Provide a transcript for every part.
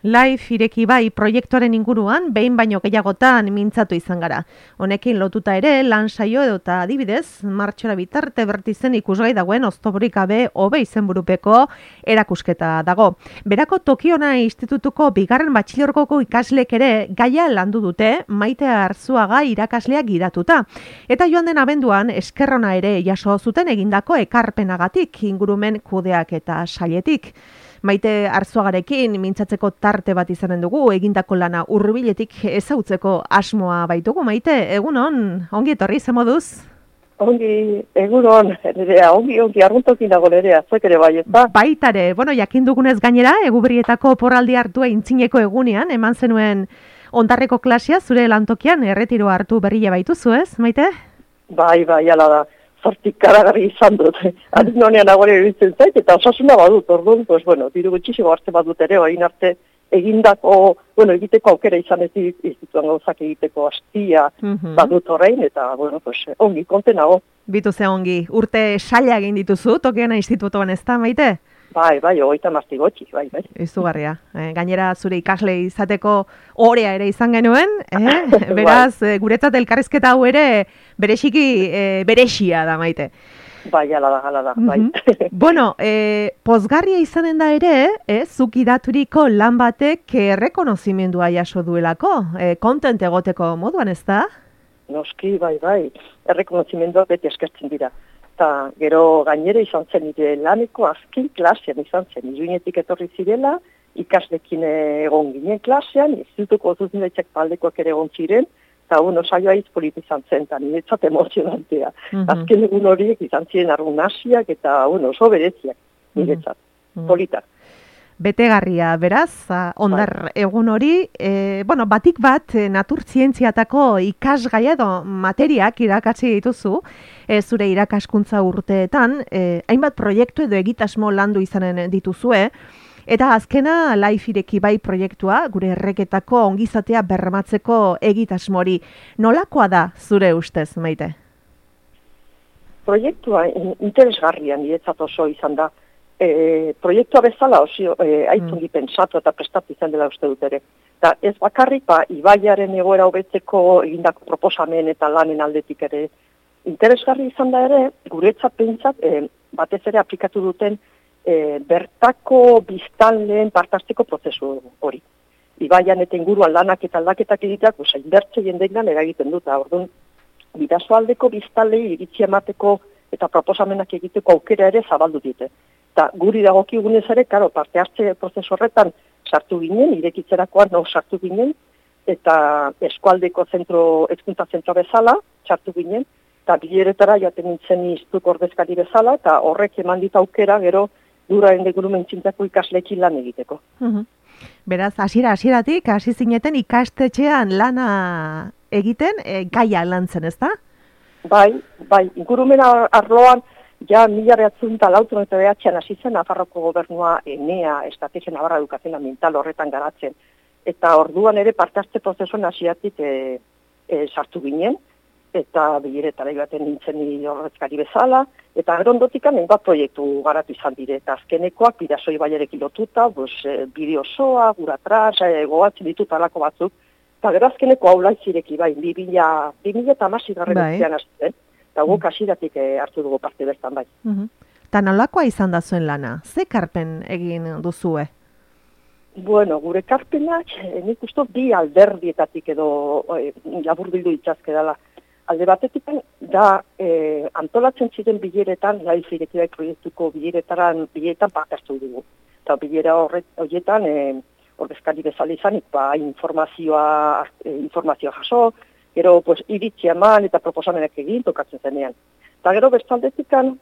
Life ireki bai proiektuaren inguruan behin baino gehiagotan mintzatu izan gara. Honekin lotuta ere lan saio edota adibidez, martxora bitarte bertizen ikusgai dagoen oztoporik gabe hobe izenburupeko erakusketa dago. Berako Tokiona Institutuko bigarren batxilergoko ikaslek ere gaia landu dute Maite Arzuaga irakaslea gidatuta. Eta joan den abenduan eskerrona ere jaso zuten egindako ekarpenagatik ingurumen kudeak eta sailetik. Maite Arzuagarekin mintzatzeko tarte bat izanen dugu, egindako lana hurbiletik ezautzeko asmoa baitugu. Maite, egunon, ongi etorri, ze moduz? Ongi, egunon, nerea, ongi, arguntokin dago nerea, zuek ere bai, ez da? Baitare, jakin dugunez gainera, Eguberrietako porraldi hartua intzineko egunean, eman zenuen ondarreko klasea, zure lantokian, erretiroa hartu berria baituzu, ez, Maite? Bai, ala da. Zortik karagarri izan dut. Adin honean agore iruditzen zait, eta osasuna badut, orduan, diru gutxisego arte badut ere, hain arte egindako, egiteko aukera izan ez dituan gauzak egiteko hastia badut orain, eta, ongi, kontenago. Bitu ze ongi, urte saila egin dituzu, Tokiona Institutuan ez da, Maite? Bai, 30 gotxi, bai. Izugarria. Gainera zure ikasle izateko orea ere izan genuen, beraz, guretzat elkarrizketa hau ere berexia da, Maite. Bai, ala da, bai. Pozgarria izanen da ere, zuk idaturiko lan batek errekonozimendua jaso duelako, kontent egoteko moduan, ez da? Noski, bai, errekonozimendua beti eskertzen dira. Eta gero gainera izan zen nire laneko azken klasean izan zen. Iruinetik etorri zirela, ikaslekin egon ginen klasean, institutuko zuzendaitxak taldekoak ere egon ziren, eta saioa izpolit izan zen, eta niretzat emozionantea. Azken egun horiek izan ziren argunasiak eta oso bereziak niretzat, politak. Betegarria, beraz, ondar egun hori, batik bat naturtzientziatako ikasgaia edo materiak irakatsi dituzu, zure irakaskuntza urteetan, hainbat proiektu edo egitasmo landu izanen dituzue, eta azkena Life ireki bai proiektua, gure erreketako ongizatea bermatzeko egitasmori. Nolakoa da zure ustez, Maite? Proiektua interesgarria niretzat oso izan da. Proiektua bezala aitzungi pensatu eta prestatu izan dela uste dut ere. Eta ez bakarrik, ibaiaren egoera hobetzeko egindako proposamen eta lanen aldetik ere interesgarri izan da ere, guretzat pentsat, batez ere aplikatu duten bertako biztanleen partazteko prozesu hori. Ibaian eta inguruan lanak eta aldaketak egiteak, inbertze jendean eragiten dut, orduan, bidasoaldeko biztanlei iritzi emateko eta proposamenak egiteko aukera ere zabaldu dite. Eta guri dagokigunez ere, parte hartze prozesu horretan sartu ginen, irekitzerakoan sartu ginen, eta eskualdeko hezkuntza zentro bezala sartu ginen, eta bileretara jaten nintzen iztuk ordezkari bezala, eta horrek eman dit aukera gero duraren degurumen txintako ikasleekin lan egiteko. Beraz, hasieratik hasi zineten ikastetxean lana egiten, gaia lantzen, ez da? Bai, ingurumen arloan, ja, 1989an hasi zen Nafarroko gobernua ENEA, Estrategia Navarra Educación Ambiental horretan garatzen. Eta orduan ere parte hartze prozesuan hasieratik sartu ginen, eta bileretara joaten nintzen ordezkari bezala, eta gero ondotik hainbat proiektu garatu izan dire, eta azkenekoak Bidasoa ibaiarekin lotuta, bide osoa, guratras, gogatzen ditut alako batzuk, eta gero azkeneko hau laizireki 2016 garren hasi zen. Eta guk hasieratik hartu dugu parte bertan bai. Eta nolakoa izan da zuen lana? Ze karpen egin duzue? Gure karpenak, nik uste bi alderdietatik edo laburbildu itzazke dela. Alde batetik da antolatzen ziren bileretan, Life ireki bai proiektuko bileretan parte hartu dugu. Eta bilera horietan, ordezkari bezala izanik, informazioa jaso, gero, iritzi eman eta proposamenak egin tokatzen zenean. Eta gero, bestaldetikan,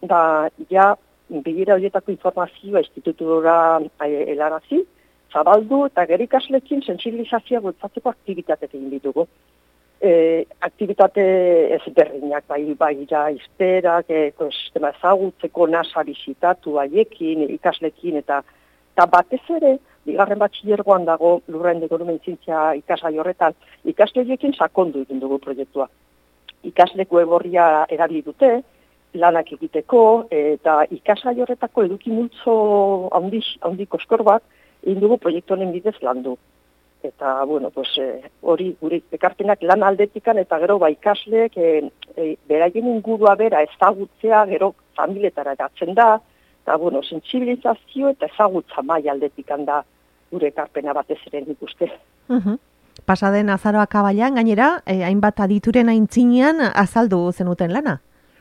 bilera horietako informazioa institutura helarazi, zabaldu eta gero ikasleekin sentsibilizazioa bultzatzeko aktibitateak egin ditugu. Aktibitate ezberdinak, bai izperak, ekosistema ezagutzeko, NASA bizitatu haiekin, ikasleekin, eta batez ere, bigarren batxilergoan dago lurraren degurumen zientzia ikasgai horretan, ikasle horiekin sakondu egin dugu proiektua. Ikasleku eborria erabili dute, lanak egiteko, eta ikasgai horretako eduki multzo handi koskor bat, egin dugu proiektu honen bidez landu. Eta, bueno, hori gure ekarpenak lan aldetikan, eta gero ikasleek beraien ingurua bera ezagutzea, gero familietara eratzen da, eta, sentsibilizazio eta ezagutza maila aldetikan da gure ekarpena batez ere nik uste. Pasaden azaroak abailan, gainera, hainbat adituren aintzinean azaldu zenuten lana?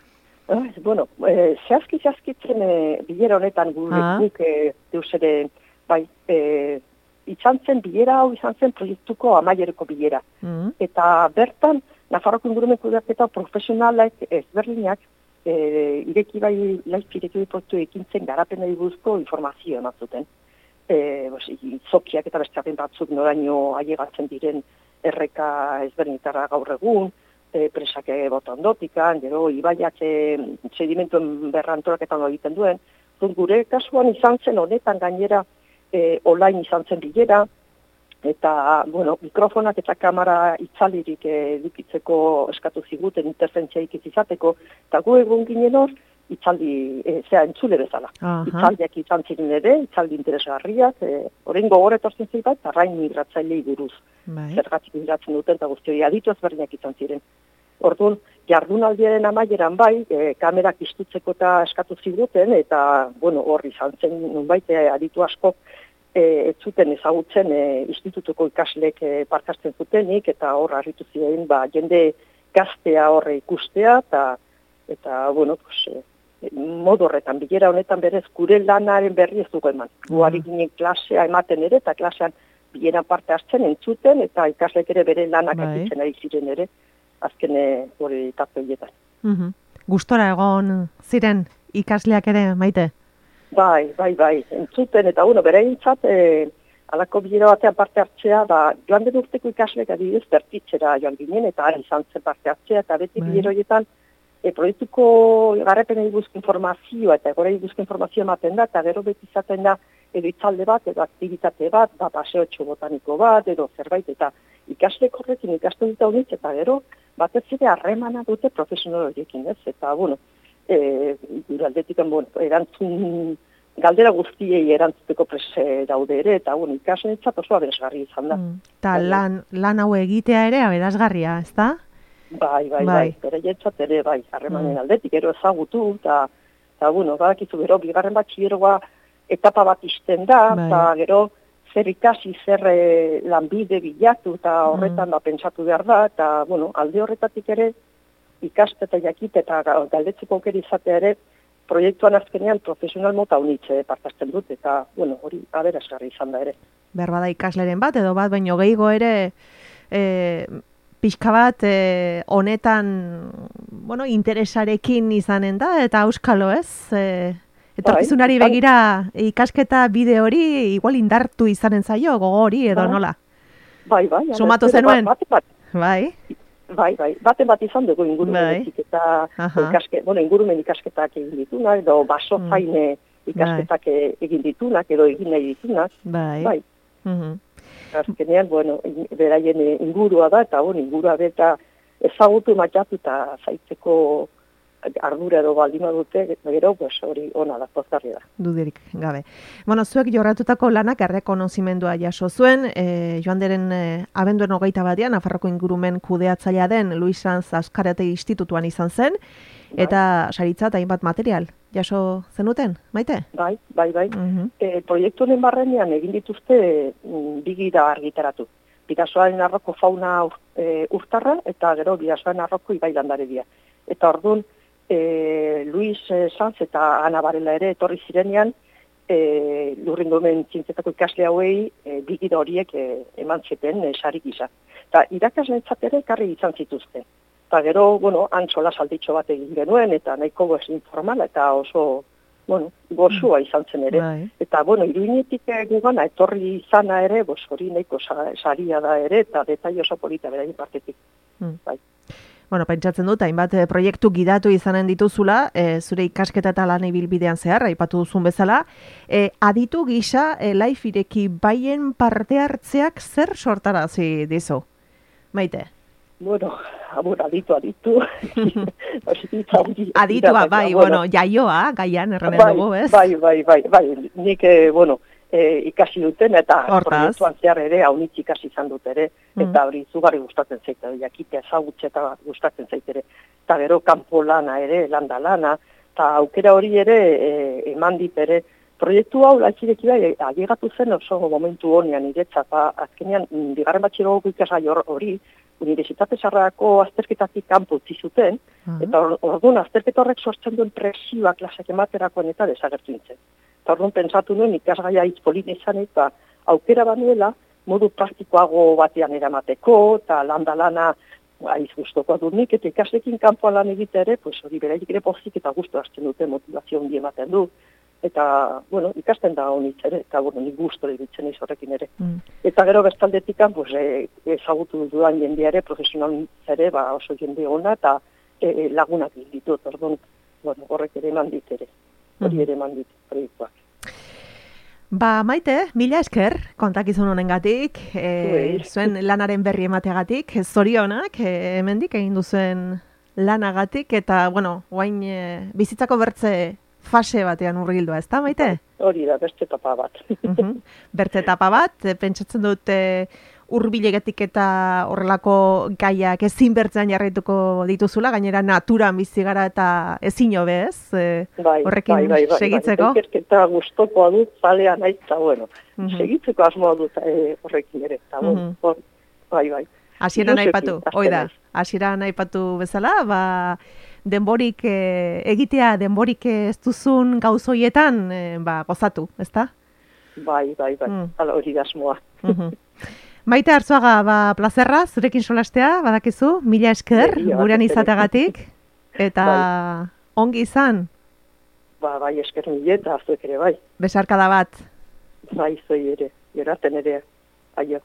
Zehazkitzen bilera honetan guk deus ere, bilera hau izan zen proiektuko amaiereko bilera. Eta bertan, Nafarroko ingurumen kudeaketa profesionalak ezberdinak ireki proiektu ekintzen garapenei buruzko informazio ematzuten. Zokiak eta besteapen batzuk noraino ailegatzen diren erreka ezberdinetara gaur egun, presak botondotikan, gero ibaiak sedimentuen berrantolaketan egiten duen. Gure kasuan izan zen honetan gainera online izan zen bilera, eta, mikrofonak eta kamera itzalirik edukitzeko eskatu ziguten interferentziaik izateko, eta gu egun ginen hor, entzule bezala. Itzaldiak izan ziren ere, itzaldi interesgarriak, horrein gogoretorzen zei bat, arrain migratzailei buruz. Zergatik migratzen duten, eta guzti hori aditu ezberdinak izan ziren. Orduan, jardunaldiaren amaieran kamerak istutzeko eta eskatu ziguten, eta, hor izan zen, nunbait, aditu asko, ez zuten ezagutzen institutuko ikaslek parkasten zutenik, eta hor harritu ziren, jende gaztea horre ikustea, eta modu horretan, bilera honetan berez, gure lanaren berri ez dugu eman. Guari ginen klasea ematen ere, eta klasean bileran parte hartzen, entzuten, eta ikaslek ere bere lanak akitzen ari ziren ere, azken hori tapeietan. Gustora egon ziren ikasleak ere, Maite? Bai, entzuten, eta bereintzat, alako bilera batean parte hartzea, joan den urteko ikaslek adibidez bertitzera joan ginen, eta izan zen parte hartzea, eta beti bilera horietan, proiektuko garrapenei buruzko informazioa, eta egorei buruzko informazioa ematen da, eta gero beti izaten da, edo itzalde bat, edo aktivitate bat, paseotxo botaniko bat, edo zerbait, eta ikaslek horrekin ikasten dute honitz, eta gero, batez ere harremana dute profesional horiekin, ez? Eta, gure aldetik, erantzun, galdera guztiei erantzuteko prese daude ere, eta, ikasletzat oso aberazgarri izan da. Eta lan hau egitea ere aberazgarria, ez da? Bai, bereientzat ere, harremanen aldetik, ero ezagutu, eta, badakizu, gero, bigarren batxilleroa etapa bat izten da, eta gero, zer ikasi, zer lanbide bilatu, eta horretan pentsatu behar da, eta, alde horretatik ere, ikaste eta jakite eta galdetzeko aukera izatea ere, proiektuan azkenean profesional mota unitze partazten dut, eta, hori aberazgarri izan da ere. Berbada ikasleren bat, edo bat, baino gehiago ere, pixka bat honetan interesarekin izanen da, eta auskalo ez? Etorkizunari begira ikasketa bide hori igual indartu izanen zaio, gogo hori edo nola? Bai. Sumatu zenuen? Bai. Baten bat izan dugu ingurumen ingurumen ikasketak egin ditunak, edo baso faine ikasketak egin ditunak, edo egin nahi ditunak. Bai. Azkenean, beraien ingurua da, eta ingurua beta ezagutu matxatu eta zaitzeko ardura edo baldima dute, gero, hori ona da, pozgarri da. Dudirik gabe. Zuek jorratutako lanak errekonozimendua jaso zuen, joan deren abenduen 21 Nafarroko ingurumen kudeatzailea den Luis Sanz Azkarate Institutuan izan zen, eta saritza eta hainbat material jaso zenuten, Maite? Bai. Proiektu honen barrenean egin dituzte 2 gira argitaratu. Bidasoaren arroko fauna urtarra, eta gero Bidasoaren arroko ibailandaredia. Eta orduan, Luis Sanz eta Ana Barela ere etorri zirenean, lurringomen txintzetako ikasle hauei 2 gira horiek eman zeten sari gisa. Eta irakaslentzat ere ekarri izan zituzten. Eta gero, antzola salditxo bat egin genuen, eta nahiko informala, eta oso, gozua izan zen ere. Eta, iruinetik gugana, etorri izana ere, hori nahiko saria da ere, eta detai oso polita beraien partetik. Bai. Pentsatzen dut, hainbat proiektu gidatu izanen dituzula, zure ikasketa eta lan ibilbidean zehar, aipatu duzun bezala. Aditu gisa, Life ireki baien parte hartzeak zer sortarazi dizu? Maite? Aditu. Aditua, jaioa, gaian, erranen dugu, ez? Bai. Nik, ikasi duten, eta Hortaz. proiektuan zehar ere haunitz ikasi izan dut ere, eta hori izugarri gustatzen zaite, jakitea ezagutze eta gustatzen zaite ere. Eta gero kanpo lana ere, landa lana, eta aukera hori ere eman dit ere, proiektu hau laizireki bai, ailegatu zen oso momentu honean niretzat, azkenean, bigarren batxilogoko ikasgai hori, Unibertsitate Sarrako azterketatik kanpo utzi zuten, eta orduan azterketa horrek sortzen duen presioak klasak ematerakoen eta desagertu nintzen. Eta orduan pentsatu nuen ikasgaia hitz polita izan eta aukera banuela modu praktikoago batean eramateko, eta lana aiz guztoko dut nik, eta ikaslekin kanpoan lan egite ere, pues hori beraiek ere pozik eta guztu hartzen dute, motivazio hundi ematen du. Eta, bueno, ikasten da honitz ere, eta, bueno, nik guztu ditzen iz horrekin ere. Eta gero bestaldetik, pues, ezagutu dudan jendea ere, profesional ere, oso jende ona, eta lagunak ditut, orduan, bueno, horrek ere eman dit ere, hori ere eman dit proiektuak. Maite, mila esker kontakizun honengatik, zuen lanaren berri emateagatik, zorionak, hemendik egin duzen lanagatik, eta, bueno, guain bizitzako bertze fase batean urgildua, ez da, Maite? Hori da, bertze etapa bat. Bertze etapa bat, pentsatzen dut hurbilegetik eta horrelako gaiak ezin bertzean jarraituko dituzula, gainera naturan bizi gara eta ezin hobe, ez? Horrekin segitzeko? Bai, eta gustokoa dut, zalea nahi, eta bueno, segitzeko asmoa dut horrekin ere, eta bueno, bai. Hasieran aipatu, hoi da, hasieran aipatu bezala, denborik egitea, denborik ez duzun gauzoietan, gozatu, ezta? Bai, ala hori da asmoa. Maite Arzuaga, plazerra, zurekin solastea, badakizu, mila esker, gurean izateagatik, eta ongi izan? Bai, esker mila eta zuek ere, bai. Besarkada bat. Bai, zoi ere, geraten ere, aio.